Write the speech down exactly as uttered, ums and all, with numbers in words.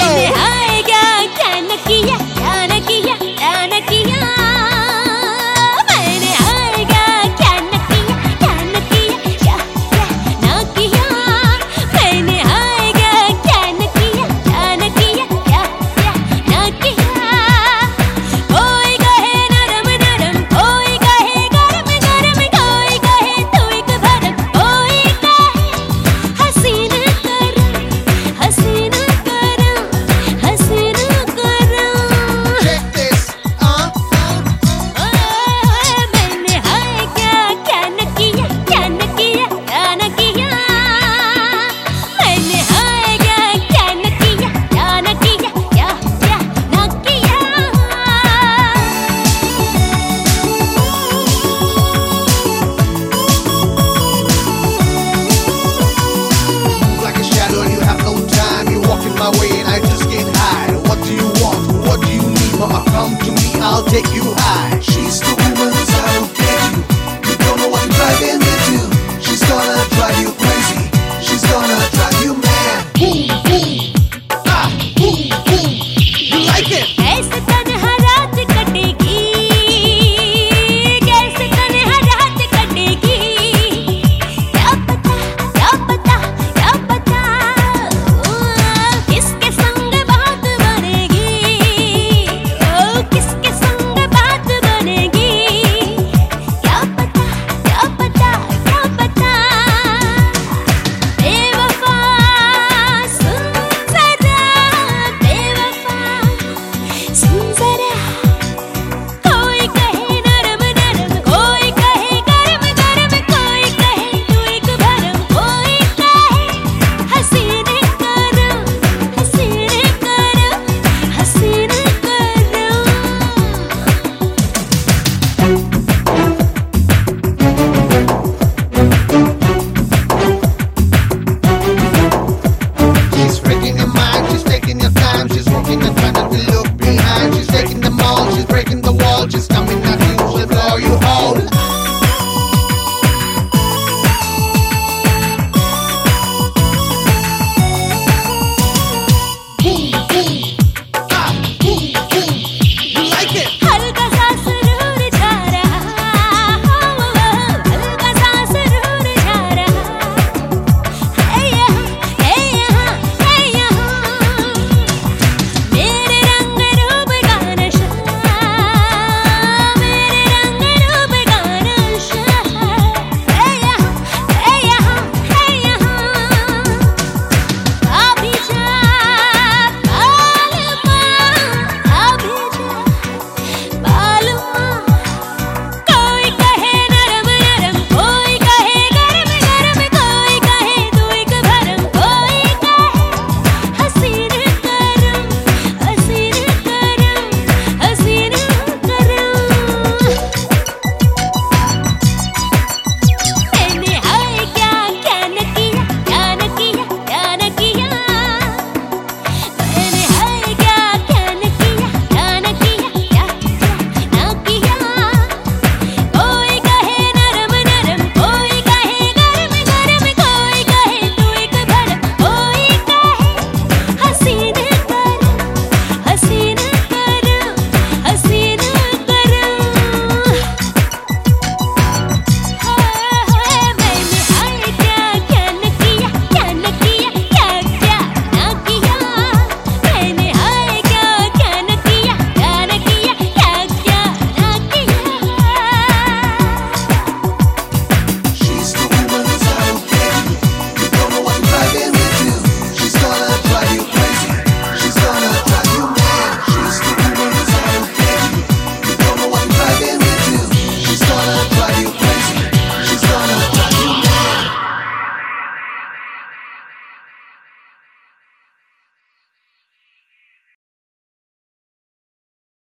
मैंने हाय क्या क्या न किया, क्या न किया, क्या न किया। मैंने हाय क्या क्या न किया, क्या न किया, क्या क्या न किया। मैंने हाय क्या क्या न किया, क्या न किया, क्या क्या न किया। कोई कहे नरम नरम, कोई कहे गरम गरम, कोई कहे तू एक भरम, कोई कहे हसीन करम, हसीन करम, हसीन करम। Check this, uh, ओए मैंने हाय क्या क्या न किया, क्या न किया, क्या न किया। मैंने हाय क्या क्या न किया, क्या न किया, क्या क्या न किया। like a shadow and you have no time. You're walking my way and I just get high. What do you want? What do you need? Mama, come to me, I'll take you high.